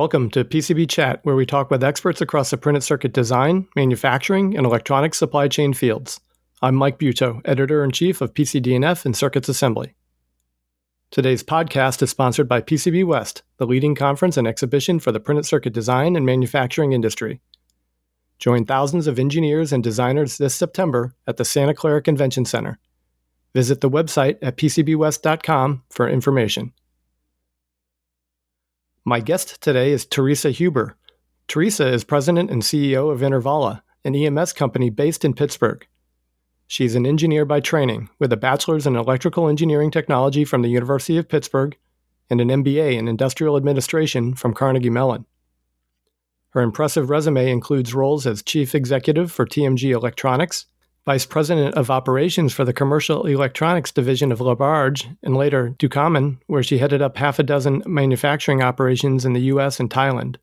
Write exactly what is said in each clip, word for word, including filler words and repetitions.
Welcome to P C B Chat, where we talk with experts across the printed circuit design, manufacturing, and electronics supply chain fields. I'm Mike Butow, Editor-in-Chief of P C D N F and Circuits Assembly. Today's podcast is sponsored by P C B West, the leading conference and exhibition for the printed circuit design and manufacturing industry. Join thousands of engineers and designers this September at the Santa Clara Convention Center. Visit the website at p c b west dot com for information. My guest today is Teresa Huber. Teresa is president and C E O of Intervala, an E M S company based in Pittsburgh. She's an engineer by training, with a bachelor's in electrical engineering technology from the University of Pittsburgh and an M B A in industrial administration from Carnegie Mellon. Her impressive resume includes roles as chief executive for T M G Electronics, vice president of operations for the commercial electronics division of Labarge, and later Ducommun, where she headed up half a dozen manufacturing operations in the U S and Thailand.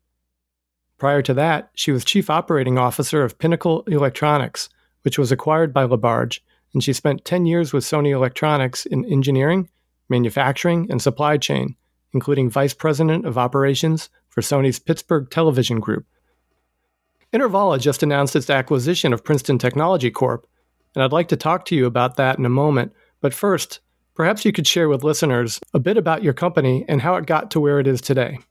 Prior to that, she was chief operating officer of Pinnacle Electronics, which was acquired by Labarge, and she spent ten years with Sony Electronics in engineering, manufacturing, and supply chain, including vice president of operations for Sony's Pittsburgh Television Group. Intervala just announced its acquisition of Princeton Technology Corp, and I'd like to talk to you about that in a moment. But first, perhaps you could share with listeners a bit about your company and how it got to where it is today.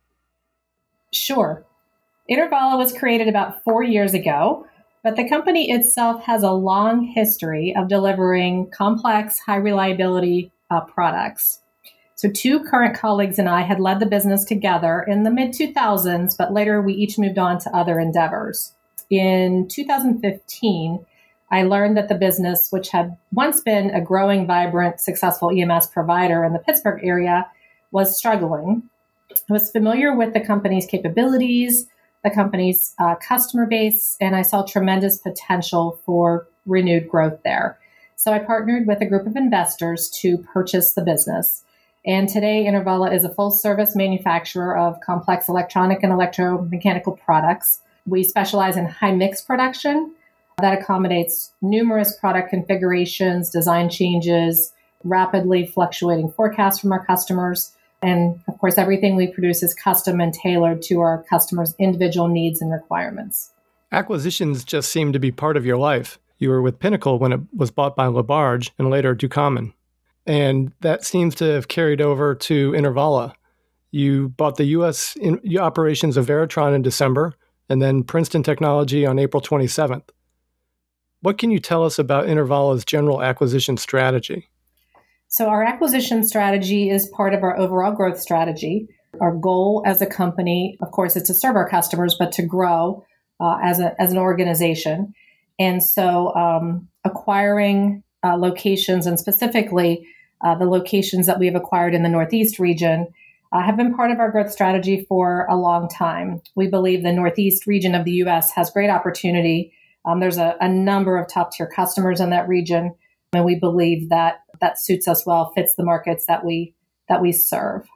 Sure. Intervala was created about four years ago, but the company itself has a long history of delivering complex, high-reliability uh, products. So two current colleagues and I had led the business together in the mid two thousands, but later we each moved on to other endeavors. In two thousand fifteen, I learned that the business, which had once been a growing, vibrant, successful E M S provider in the Pittsburgh area, was struggling. I was familiar with the company's capabilities, the company's uh, customer base, and I saw tremendous potential for renewed growth there. So I partnered with a group of investors to purchase the business. And today, Intervala is a full-service manufacturer of complex electronic and electromechanical products. We specialize in high-mix production that accommodates numerous product configurations, design changes, rapidly fluctuating forecasts from our customers. And, of course, everything we produce is custom and tailored to our customers' individual needs and requirements. Acquisitions just seem to be part of your life. You were with Pinnacle when it was bought by Labarge and later Ducommun. And that seems to have carried over to Intervala. You bought the U S in, operations of Veritron in December, and then Princeton Technology on April twenty-seventh. What can you tell us about Intervala's general acquisition strategy? So our acquisition strategy is part of our overall growth strategy. Our goal as a company, of course, is to serve our customers, but to grow uh, as, a, as an organization. And so um, acquiring uh, locations, and specifically Uh, the locations that we have acquired in the Northeast region, uh, have been part of our growth strategy for a long time. We believe the Northeast region of the U S has great opportunity. Um, there's a, a number of top-tier customers in that region, and we believe that that suits us well, fits the markets that we that we serve.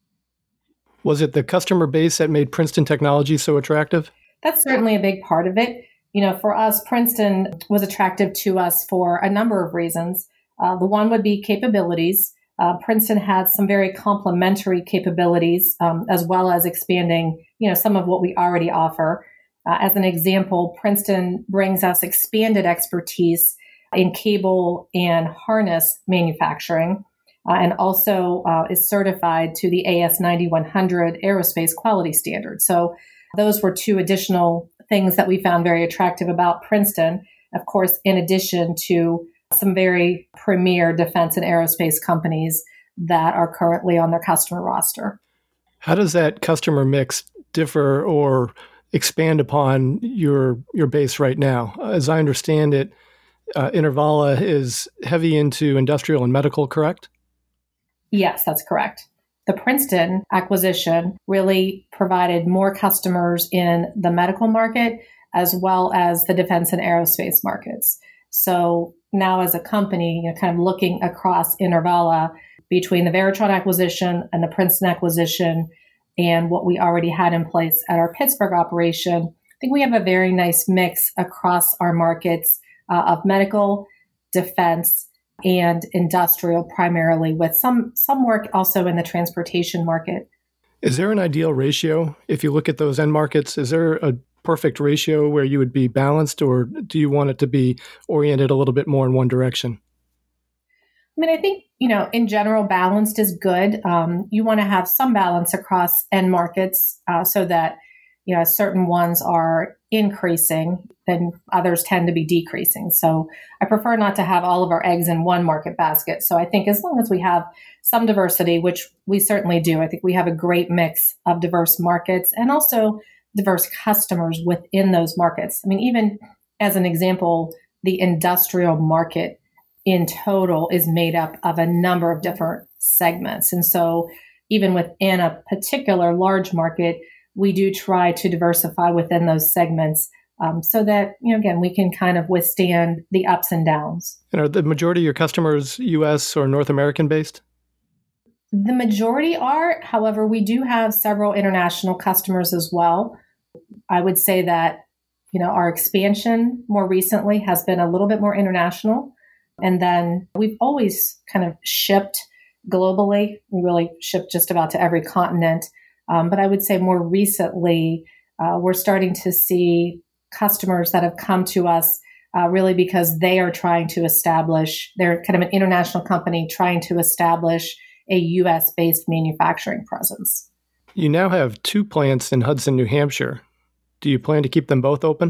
Was it the customer base that made Princeton Technology so attractive? That's certainly a big part of it. You know, for us, Princeton was attractive to us for a number of reasons. Uh, the one would be capabilities. Uh, Princeton had some very complementary capabilities, um, as well as expanding, you know, some of what we already offer. Uh, as an example, Princeton brings us expanded expertise in cable and harness manufacturing, uh, and also uh, is certified to the A S ninety-one hundred aerospace quality standard. So those were two additional things that we found very attractive about Princeton, of course, in addition to some very premier defense and aerospace companies that are currently on their customer roster. How does that customer mix differ or expand upon your your base right now? As I understand it, uh, Intervala is heavy into industrial and medical, correct? Yes, that's correct. The Princeton acquisition really provided more customers in the medical market as well as the defense and aerospace markets. So now as a company, you know, kind of looking across Intervala between the Veritron acquisition and the Princeton acquisition and what we already had in place at our Pittsburgh operation, I think we have a very nice mix across our markets uh, of medical, defense, and industrial primarily, with some some work also in the transportation market. Is there an ideal ratio? If you look at those end markets, is there a perfect ratio where you would be balanced, or do you want it to be oriented a little bit more in one direction? I mean, I think, you know, in general, balanced is good. Um, you want to have some balance across end markets uh, so that, you know, certain ones are increasing, then others tend to be decreasing. So I prefer not to have all of our eggs in one market basket. So I think as long as we have some diversity, which we certainly do, I think we have a great mix of diverse markets and also diverse customers within those markets. I mean, even as an example, the industrial market in total is made up of a number of different segments. And so even within a particular large market, we do try to diversify within those segments um, so that, you know, again, we can kind of withstand the ups and downs. And are the majority of your customers U S or North American based? The majority are. However, we do have several international customers as well. I would say that, you know, our expansion more recently has been a little bit more international. And then we've always kind of shipped globally. We really ship just about to every continent. Um, but I would say more recently, uh, we're starting to see customers that have come to us uh, really because they are trying to establish, they're kind of an international company trying to establish a U S-based manufacturing presence. You now have two plants in Hudson, New Hampshire. Do you plan to keep them both open?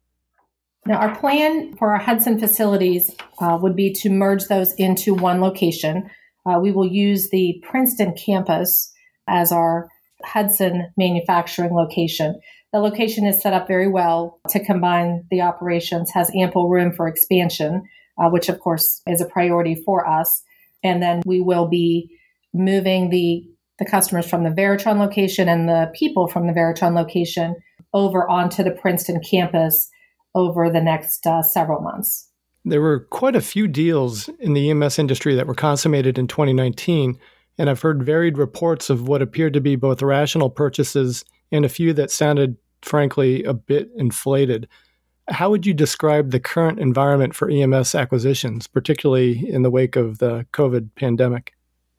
Now, our plan for our Hudson facilities uh, would be to merge those into one location. Uh, we will use the Princeton campus as our Hudson manufacturing location. The location is set up very well to combine the operations, has ample room for expansion, uh, which of course is a priority for us. And then we will be moving the, the customers from the Veritron location and the people from the Veritron location over onto the Princeton campus over the next uh, several months. There were quite a few deals in the E M S industry that were consummated in twenty nineteen, and I've heard varied reports of what appeared to be both rational purchases and a few that sounded, frankly, a bit inflated. How would you describe the current environment for E M S acquisitions, particularly in the wake of the COVID pandemic?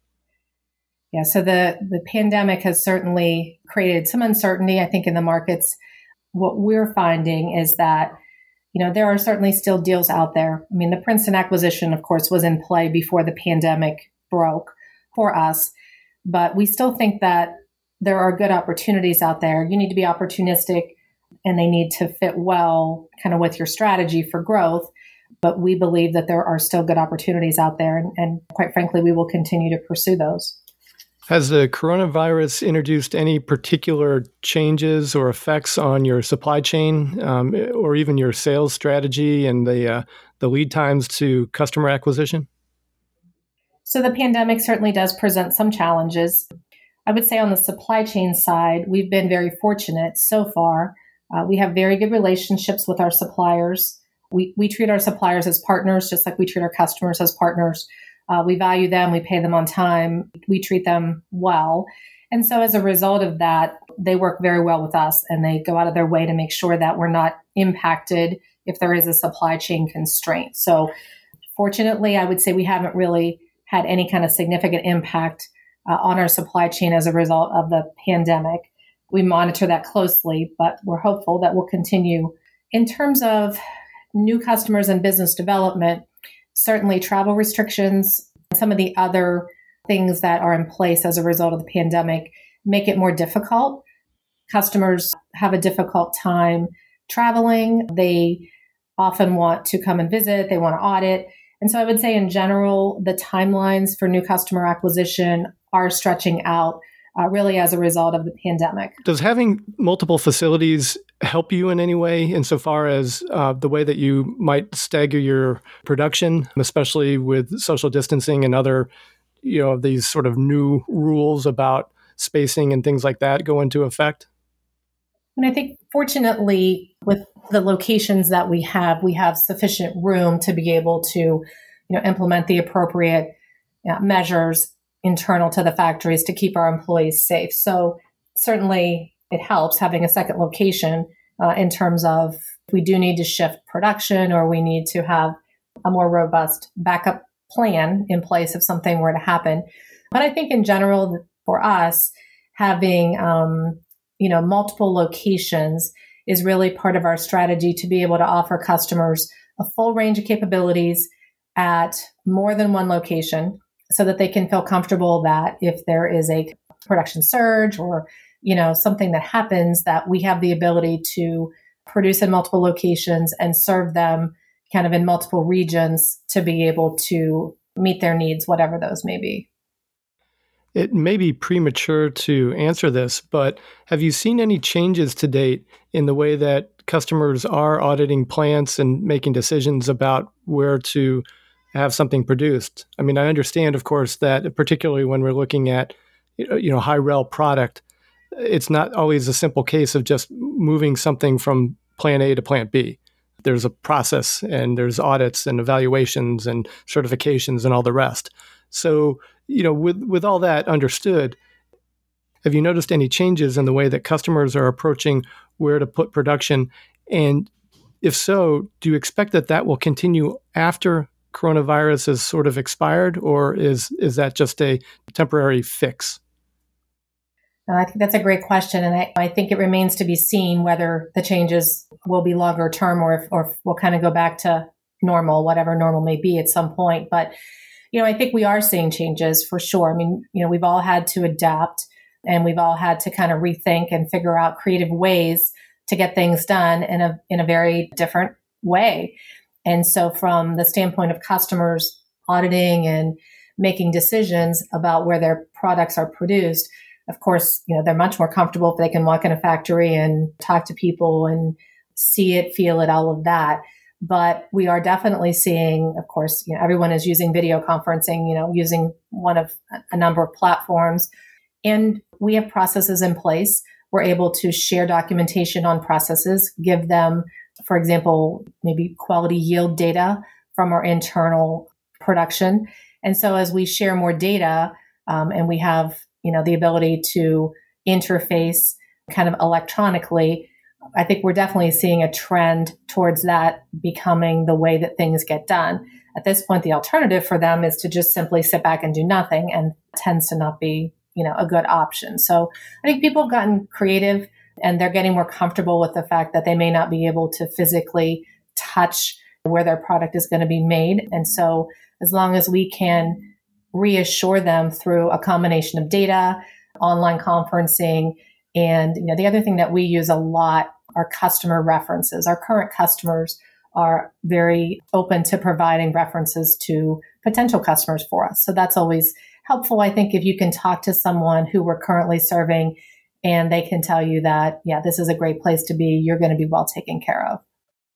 Yeah, so the, the pandemic has certainly created some uncertainty, I think, in the markets. What we're finding is that, you know, there are certainly still deals out there. I mean, the Princeton acquisition, of course, was in play before the pandemic broke for us, but we still think that there are good opportunities out there. You need to be opportunistic and they need to fit well kind of with your strategy for growth. But we believe that there are still good opportunities out there. And, and quite frankly, we will continue to pursue those. Has the coronavirus introduced any particular changes or effects on your supply chain um, or even your sales strategy and the uh, the lead times to customer acquisition? So the pandemic certainly does present some challenges. I would say on the supply chain side, we've been very fortunate so far. Uh, we have very good relationships with our suppliers. We, we treat our suppliers as partners, just like we treat our customers as partners. Uh, we value them. We pay them on time. We treat them well. And so as a result of that, they work very well with us and they go out of their way to make sure that we're not impacted if there is a supply chain constraint. So fortunately, I would say we haven't really had any kind of significant impact uh, on our supply chain as a result of the pandemic. We monitor that closely, but we're hopeful that we'll continue. In terms of new customers and business development, certainly travel restrictions, some of the other things that are in place as a result of the pandemic make it more difficult. Customers have a difficult time traveling. They often want to come and visit. They want to audit. And so I would say in general, the timelines for new customer acquisition are stretching out uh, really as a result of the pandemic. Does having multiple facilities help you in any way insofar as uh, the way that you might stagger your production, especially with social distancing and other, you know, these sort of new rules about spacing and things like that go into effect? And I think fortunately with the locations that we have, we have sufficient room to be able to, you know, implement the appropriate you know, measures internal to the factories to keep our employees safe. So certainly it helps having a second location uh, in terms of if we do need to shift production or we need to have a more robust backup plan in place if something were to happen. But I think in general for us, having, um, you know, multiple locations is really part of our strategy to be able to offer customers a full range of capabilities at more than one location so that they can feel comfortable that if there is a production surge or, you know, something that happens, that we have the ability to produce in multiple locations and serve them kind of in multiple regions to be able to meet their needs, whatever those may be. It may be premature to answer this, but have you seen any changes to date in the way that customers are auditing plants and making decisions about where to have something produced? I mean, I understand, of course, that particularly when we're looking at, you know, high-rel product, it's not always a simple case of just moving something from plant A to plant B. There's a process and there's audits and evaluations and certifications and all the rest. So, you know, with, with all that understood, have you noticed any changes in the way that customers are approaching where to put production? And if so, do you expect that that will continue after coronavirus has sort of expired, or is is that just a temporary fix? Uh, I think that's a great question. And I, I think it remains to be seen whether the changes will be longer term or if, or if we'll kind of go back to normal, whatever normal may be at some point. But, you know, I think we are seeing changes for sure. I mean, you know, we've all had to adapt and we've all had to kind of rethink and figure out creative ways to get things done in a, in a very different way. And so from the standpoint of customers auditing and making decisions about where their products are produced, of course, you know, they're much more comfortable if they can walk in a factory and talk to people and see it, feel it, all of that. But we are definitely seeing, of course, you know, everyone is using video conferencing, you know, using one of a number of platforms. And we have processes in place. We're able to share documentation on processes, give them, for example, maybe quality yield data from our internal production. And so as we share more data um, and we have you know, the ability to interface kind of electronically, I think we're definitely seeing a trend towards that becoming the way that things get done. At this point, the alternative for them is to just simply sit back and do nothing, and tends to not be, you know, a good option. So I think people have gotten creative and they're getting more comfortable with the fact that they may not be able to physically touch where their product is going to be made. And so as long as we can reassure them through a combination of data, online conferencing, and you know the other thing that we use a lot are customer references. Our current customers are very open to providing references to potential customers for us. So that's always helpful, I think, if you can talk to someone who we're currently serving and they can tell you that, yeah, this is a great place to be, you're going to be well taken care of.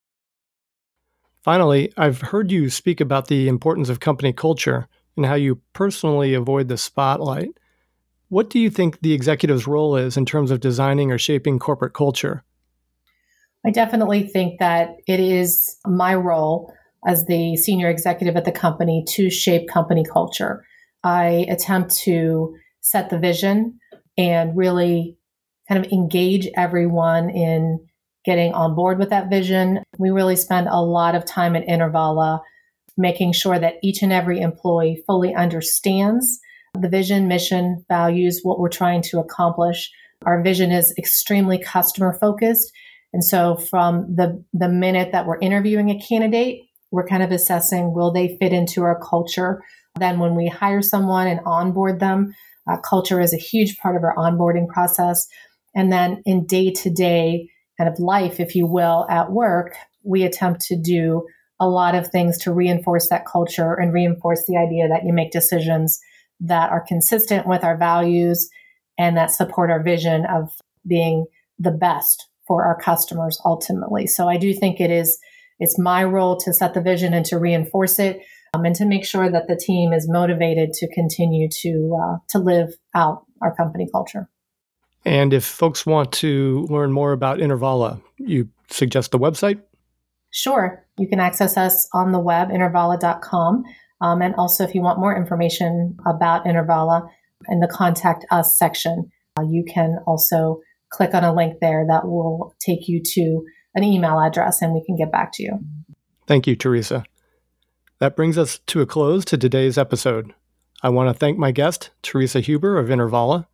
Finally, I've heard you speak about the importance of company culture and how you personally avoid the spotlight. What do you think the executive's role is in terms of designing or shaping corporate culture? I definitely think that it is my role as the senior executive at the company to shape company culture. I attempt to set the vision and really kind of engage everyone in getting on board with that vision. We really spend a lot of time at Intervala making sure that each and every employee fully understands the vision, mission, values, what we're trying to accomplish. Our vision is extremely customer focused. And so from the, the minute that we're interviewing a candidate, we're kind of assessing, will they fit into our culture? Then when we hire someone and onboard them, uh, culture is a huge part of our onboarding process. And then in day-to-day kind of life, if you will, at work, we attempt to do a lot of things to reinforce that culture and reinforce the idea that you make decisions that are consistent with our values and that support our vision of being the best for our customers ultimately. So I do think it is, it's my role to set the vision and to reinforce it um, and to make sure that the team is motivated to continue to, uh, to live out our company culture. And if folks want to learn more about Intervala, you suggest the website? Sure. You can access us on the web, intervala dot com. Um, and also, if you want more information about Intervala in the Contact Us section, uh, you can also click on a link there that will take you to an email address and we can get back to you. Thank you, Teresa. That brings us to a close to today's episode. I want to thank my guest, Teresa Huber of Intervala,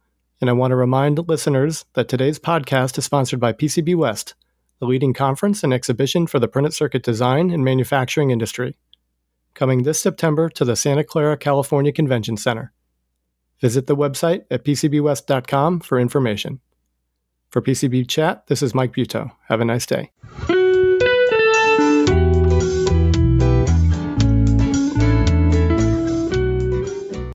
And I want to remind listeners that today's podcast is sponsored by P C B West, the leading conference and exhibition for the printed circuit design and manufacturing industry, coming this September to the Santa Clara, California Convention Center. Visit the website at p c b west dot com for information. For P C B Chat, this is Mike Buteau. Have a nice day.